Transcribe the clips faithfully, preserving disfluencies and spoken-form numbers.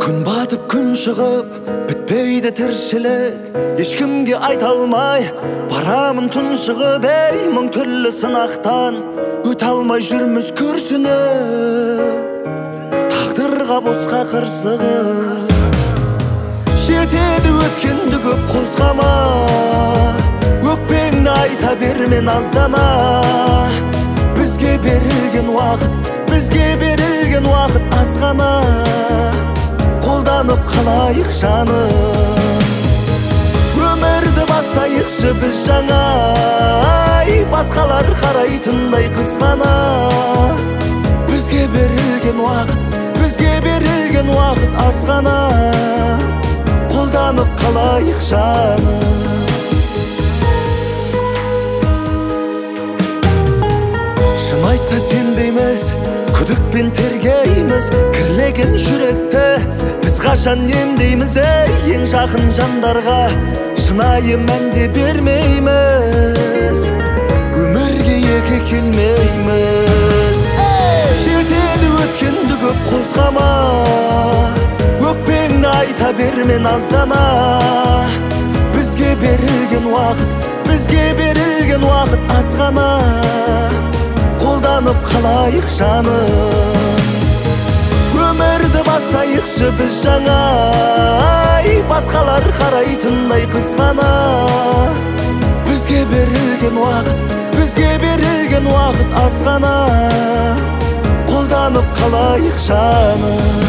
Күн батып күн шығып бітпейді тіршілік, ешкімге айта алмай барамын тұншығып. Ей, мың түрлі сынақтан өте алмай жүрміз күрсініп, тағдырға босқа қырсығып. Жетеді өткенді көп қозғама, өкпеңді айта берме наздана. Бізге берілген уақыт, бізге берілген уақыт аз ғана. Қолданып қалайық жаным, өмірді бастайықшы біз жаңа. Басқалар қарайтындай қызғана. Бізге берілген уақыт, бізге берілген уақыт аз ғана. Қолданып қалайық жаным. Шын айтса сенбейміз, күдікпен тергейміз кірлеген жүректі. Біз қашан емдейміз, ей, ең жақын жандарға шынайы мәнде бермейміз, өмірге екі келмейміз. Жетеді өткенді көп қозғама, өкпеңді айта берме наздана. Бізге берілген уақыт, бізге берілген уақыт аз ғана. Қолданып қалайық жаным, өмірді бастайықшы біз жаңа. Басқалар қарайтындай қызғана. Бізге берілген уақыт, бізге берілген уақыт аз ғана. Қолданып қалайық жаным.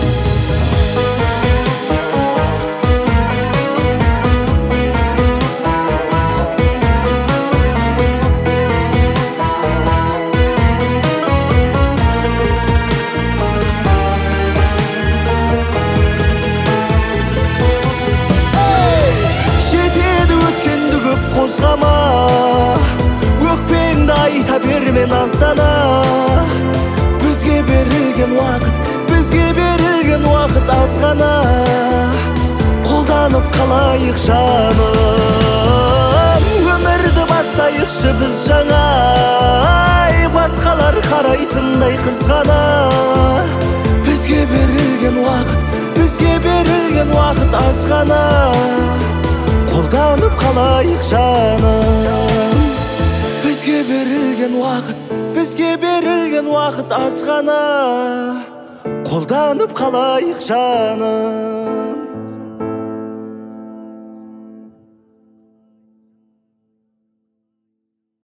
Қозғама, өкпеңді айта берме наздана. Бізге берілген уақыт, бізге берілген уақыт аз ғана. Қолданып қалайық жаным, өмірді бастайықшы біз жаңа. Басқалар қарайтындай қызғана. Бізге берілген уақыт, бізге берілген уақыт аз ғана. Қолданып қалайық жаным, бізге берілген уақыт, бізге берілген уақыт аз ғана. Қолданып қалайық жаным.